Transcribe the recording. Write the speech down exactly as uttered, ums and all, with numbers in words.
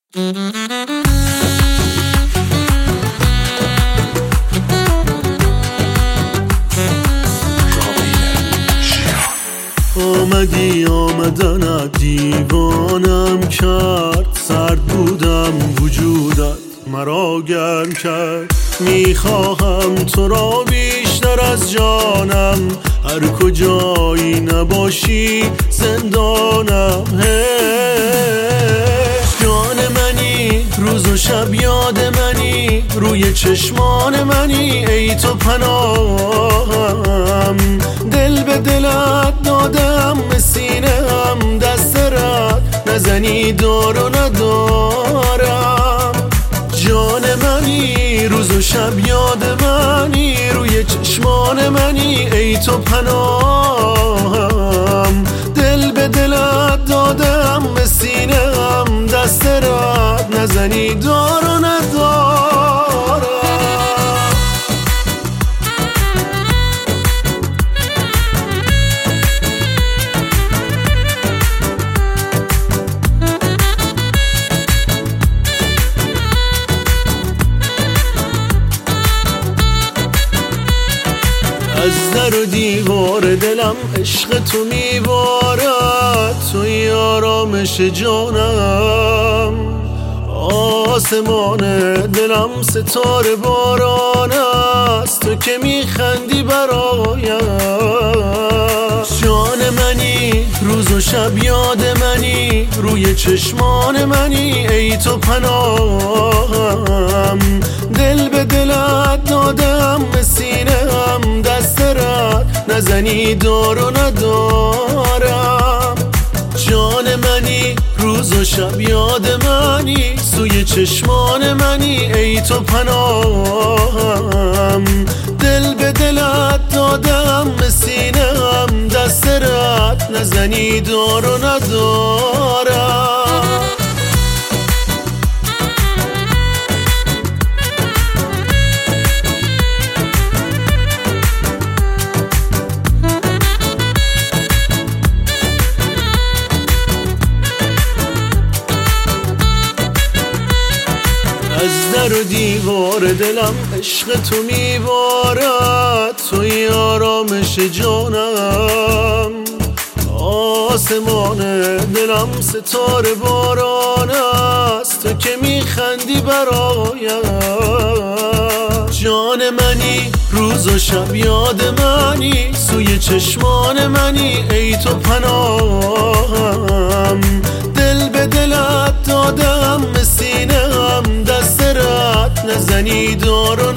آمدی آمدنت دیوانم کرد، سرد بودم وجودت مرا گرم کرد. میخواهم تو را بیشتر از جانم، هر کجایی نباشی زندانم. جان منی، روز و شب یاد منی، روی چشمان منی ای تو پناهم. دل به دلت دادم به سینه هم، دست رد نزنی دار و ندارم. جان منی، روز و شب یاد منی، روی چشمان منی ای تو پناهم. دل به دلت دادم به سینه هم، دست رد نزنی دار و ندارم. از در و دیوار دلم عشق تو میبارد، توی آرامش جانم. آسمان دلم ستاره باران است، تو که میخندی برایم. جان منی، روز و شب یاد منی، روی چشمان منی ای تو پناهم. دل به دلت دادم به سینه هم، دست رد نزنی دار و ندارم. جان منی، روز و شب یاد منی، سوی چشمان منی ای تو پناهم. دل به دلت دادم به سینه هم، دست رد نزنی دار و ندارم. از در و دیوار دلم عشق تو میبارد، توی آرامش جانم. آسمان دلم ستاره باران است، تو که میخندی برایم. جان منی، روز و شب یاد منی، سوی چشمان منی ای تو پناهم. دل به دلت دادم به سینه هم، دست رد نزنی دار و